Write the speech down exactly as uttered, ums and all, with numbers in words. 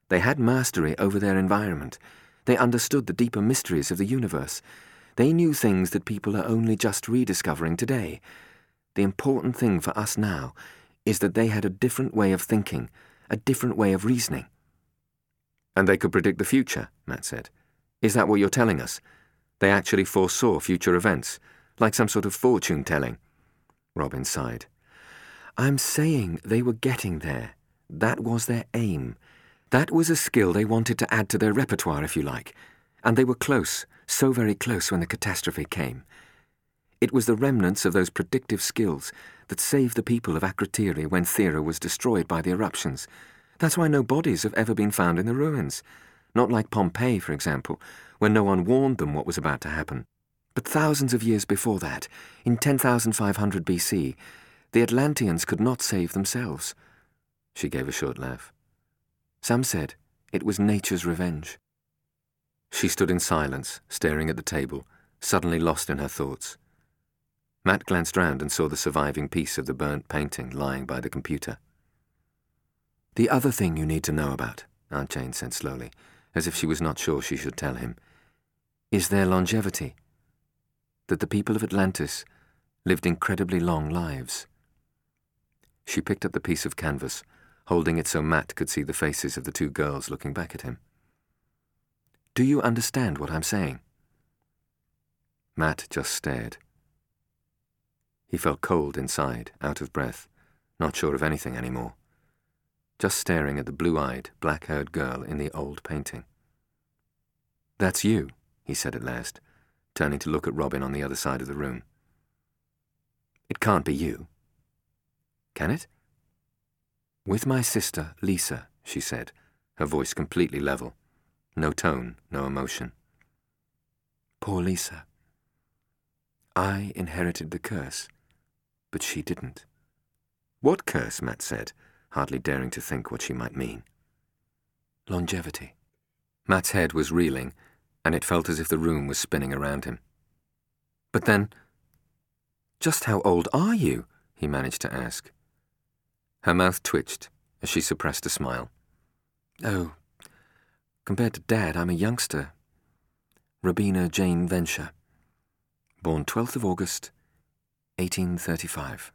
They had mastery over their environment. They understood the deeper mysteries of the universe. They knew things that people are only just rediscovering today. The important thing for us now is that they had a different way of thinking, a different way of reasoning. And they could predict the future, Matt said. Is that what you're telling us? They actually foresaw future events, like some sort of fortune-telling? Robin sighed. I'm saying they were getting there. That was their aim. That was a skill they wanted to add to their repertoire, if you like. And they were close, so very close when the catastrophe came. It was the remnants of those predictive skills that saved the people of Akrotiri when Thera was destroyed by the eruptions. That's why no bodies have ever been found in the ruins. Not like Pompeii, for example, when no one warned them what was about to happen. But thousands of years before that, in ten thousand five hundred B C, the Atlanteans could not save themselves. She gave a short laugh. Some said it was nature's revenge. She stood in silence, staring at the table, suddenly lost in her thoughts. Matt glanced round and saw the surviving piece of the burnt painting lying by the computer. The other thing you need to know about, Aunt Jane said slowly, as if she was not sure she should tell him, is their longevity. That the people of Atlantis lived incredibly long lives. She picked up the piece of canvas, holding it so Matt could see the faces of the two girls looking back at him. Do you understand what I'm saying? Matt just stared. He felt cold inside, out of breath, not sure of anything anymore, just staring at the blue-eyed, black-haired girl in the old painting. That's you, he said at last, turning to look at Robin on the other side of the room. It can't be you. Can it? With my sister, Lisa, she said, her voice completely level. No tone, no emotion. Poor Lisa. I inherited the curse, but she didn't. What curse? Matt said, hardly daring to think what she might mean. Longevity. Matt's head was reeling, and it felt as if the room was spinning around him. But then, just how old are you? He managed to ask. Her mouth twitched as she suppressed a smile. Oh, compared to Dad, I'm a youngster. Robina Jane Venture. Born twelfth of August, eighteen thirty-five.